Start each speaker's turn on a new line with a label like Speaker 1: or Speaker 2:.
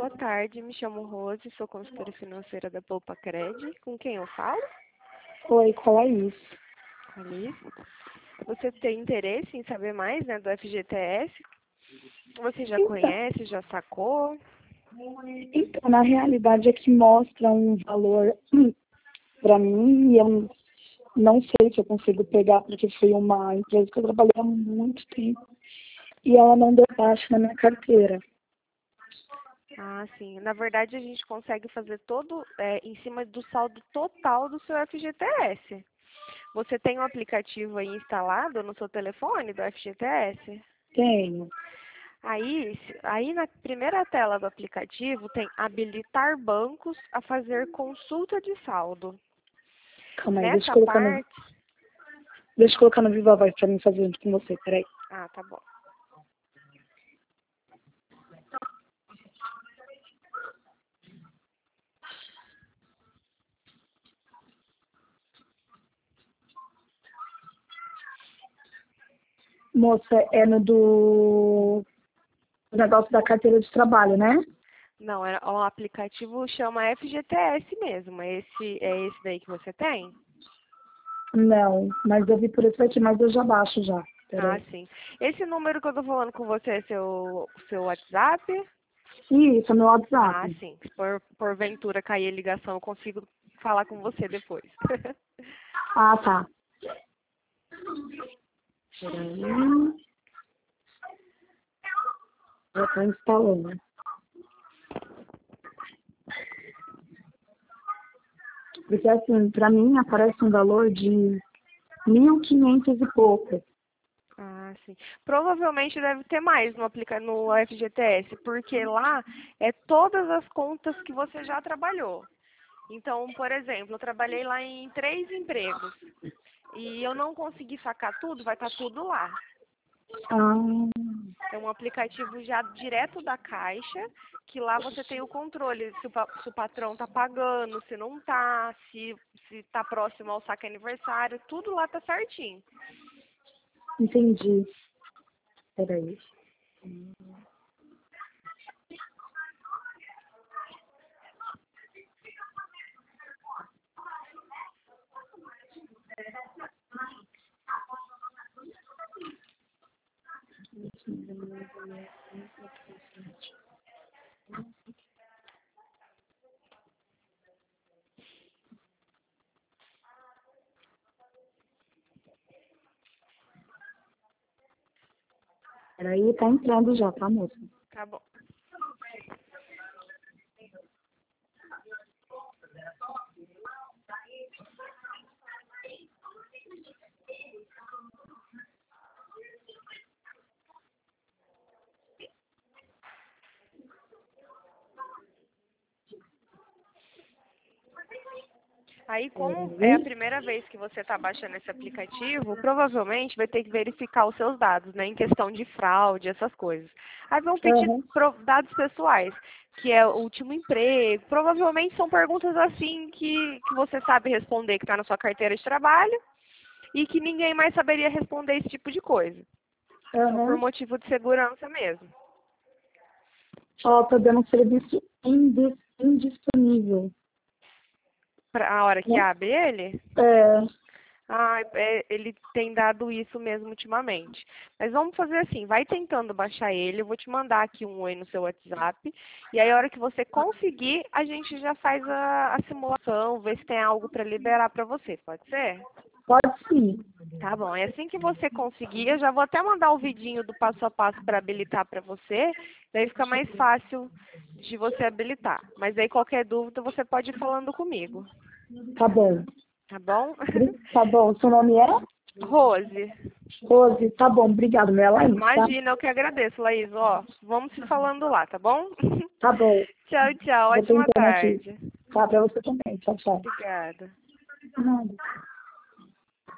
Speaker 1: boa tarde. Me chamo Rose, sou consultora financeira da Poupa Cred. Com quem eu falo?
Speaker 2: Oi, qual é isso?
Speaker 1: Alice. Você tem interesse em saber mais, né, do FGTS? Você já conhece, já sacou?
Speaker 2: Então, na realidade é que mostra um valor para mim e eu não sei se eu consigo pegar, porque foi uma empresa que eu trabalhei há muito tempo e ela não deu baixa na minha carteira.
Speaker 1: Ah, sim. Na verdade, a gente consegue fazer todo em cima do saldo total do seu FGTS. Você tem um aplicativo aí instalado no seu telefone do FGTS?
Speaker 2: Tenho.
Speaker 1: Aí na primeira tela do aplicativo tem habilitar bancos a fazer consulta de saldo.
Speaker 2: Calma aí,
Speaker 1: Nessa parte...
Speaker 2: deixa eu colocar no Viva Voz para mim fazer junto com você, peraí.
Speaker 1: Ah, tá bom.
Speaker 2: Moça, é no do negócio da carteira de trabalho, né?
Speaker 1: Não, o aplicativo chama FGTS mesmo. É esse daí que você tem?
Speaker 2: Não, mas eu vi por esse aqui, mas eu já baixo já.
Speaker 1: Ah,
Speaker 2: Peraí.
Speaker 1: sim. Esse número que eu tô falando com você é seu WhatsApp?
Speaker 2: Isso, é meu
Speaker 1: Ah,
Speaker 2: WhatsApp.
Speaker 1: sim. Porventura cair a ligação, eu consigo falar com você depois.
Speaker 2: Ah, tá. Peraí. Já tá instalando. Porque assim, pra mim aparece um valor de 1.500 e pouco.
Speaker 1: Ah, sim. Provavelmente deve ter mais no FGTS, porque lá é todas as contas que você já trabalhou. Então, por exemplo, eu trabalhei lá em 3 empregos e eu não consegui sacar tudo, vai estar tudo lá.
Speaker 2: Ah,
Speaker 1: É um aplicativo já direto da Caixa, que lá você tem o controle se o patrão está pagando, se não está, se está próximo ao saque aniversário, tudo lá está certinho.
Speaker 2: entendi. Peraí. Peraí, tá entrando já, tá, moça?
Speaker 1: Tá bom. Aí, como é a
Speaker 2: Peraí.
Speaker 1: primeira vez que você está baixando esse aplicativo, provavelmente vai ter que verificar os seus dados, né, em questão de fraude, essas coisas. Aí vão pedir
Speaker 2: Aham.
Speaker 1: dados pessoais, que é o último emprego. Provavelmente são perguntas assim que você sabe responder, que está na sua carteira de trabalho, e que ninguém mais saberia responder esse tipo de coisa. Só por
Speaker 2: Aham.
Speaker 1: motivo de segurança mesmo.
Speaker 2: Ó, tá dando um serviço indisponível.
Speaker 1: Pra a hora que
Speaker 2: Né?
Speaker 1: abre ele,
Speaker 2: É,
Speaker 1: ah, ele tem dado isso mesmo ultimamente. Mas vamos fazer assim, vai tentando baixar ele, eu vou te mandar aqui um oi no seu WhatsApp, e aí a hora que você conseguir, a gente já faz a simulação, ver se tem algo para liberar para você, pode ser?
Speaker 2: pode sim.
Speaker 1: Tá bom, é assim que você conseguir, eu já vou até mandar o vidinho do passo a passo para habilitar para você, daí fica mais fácil de você habilitar. Mas aí qualquer dúvida você pode ir falando comigo,
Speaker 2: Tá bom.
Speaker 1: tá bom?
Speaker 2: Tá bom. Seu nome é?
Speaker 1: Rose.
Speaker 2: Rose. Tá bom. Obrigado. Meu é Laís, tá?
Speaker 1: Imagina, eu que agradeço, Laís. Ó, vamos se falando lá, tá bom?
Speaker 2: Tá bom.
Speaker 1: Tchau, tchau.
Speaker 2: Vou
Speaker 1: Ótima
Speaker 2: tentando aqui.
Speaker 1: tarde.
Speaker 2: Tá, pra você também. Tchau, tchau.
Speaker 1: Obrigada.
Speaker 2: Nada.